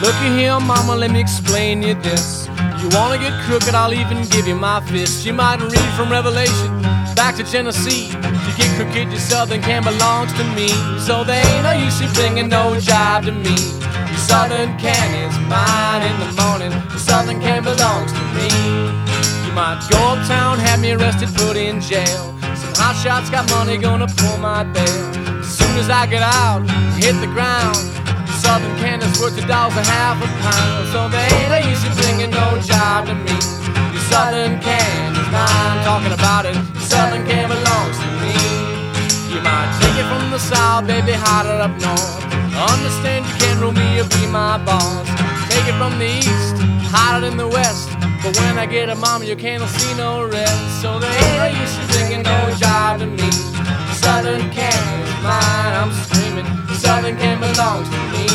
Looky here, mama, let me explain you this. You wanna get crooked, I'll even give you my fist. You might read from Revelation back to Genesee. To get crooked, your Southern can belongs to me. So there ain't no use in bringing no jive to me. Your Southern can is mine in the morning. Your Southern can belongs to me. You might go uptown, have me arrested, put in jail. Some hot shots got money, gonna pull my bail. As soon as I get out, hit the ground. Southern can is worth $1.50 a pound. So there ain't no use in bringing no jive to me. Your Southern can is mine, talking about it. Your Southern can belongs to me. You might take it from the South, baby, hotter up north. Understand you can't rule me or be my boss. Take it from the East, hotter than the West. But when I get a mama, you can't see no rest. So there ain't no use in bringing no jive to me. Your Southern can is mine, I'm screaming. Your Southern can belongs to me.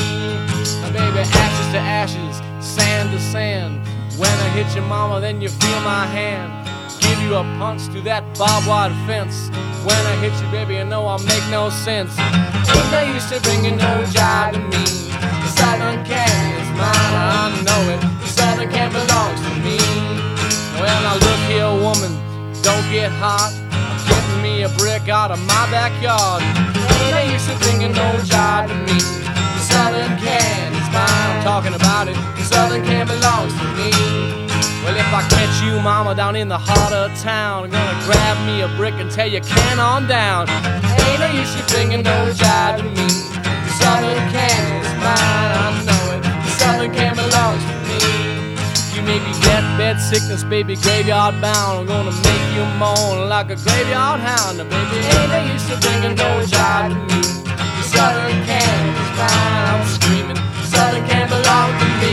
Baby, ashes to ashes, sand to sand. When I hit your mama, then you feel my hand. Give you a punch through that barbed wire fence. When I hit you, baby, you know I'll make no sense. Ain't no use to bringing no jive to me. The Southern can is mine, I know it. The Southern can belongs to me. Well, now look here, woman, don't get hot. I'm getting me a brick out of my backyard. Ain't no use to bringing no jive to me. The Southern can is mine, I'm talking about it. The Southern can belongs to me. Well, if I catch you, mama, down in the heart of town, I'm gonna grab me a brick and tell you can on down. Ain't no use in bringing no jive to me. The Southern can is mine, I know it. The Southern can belongs to me. You may be deathbed sickness, baby, graveyard bound. I'm gonna make you moan like a graveyard hound. Now, baby, ain't no use in bringing no jive to me. The Southern can is mine, I'm screaming. The Southern can belong to me.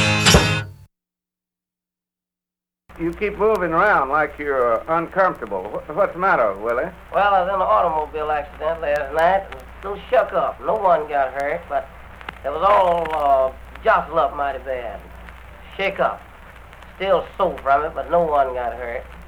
You keep moving around like you're uncomfortable. What's the matter, Willie? Well, I was in an automobile accident last night. It was a little shook up. No one got hurt, but it was all jostled up mighty bad. Shake up. Still sore from it, but no one got hurt.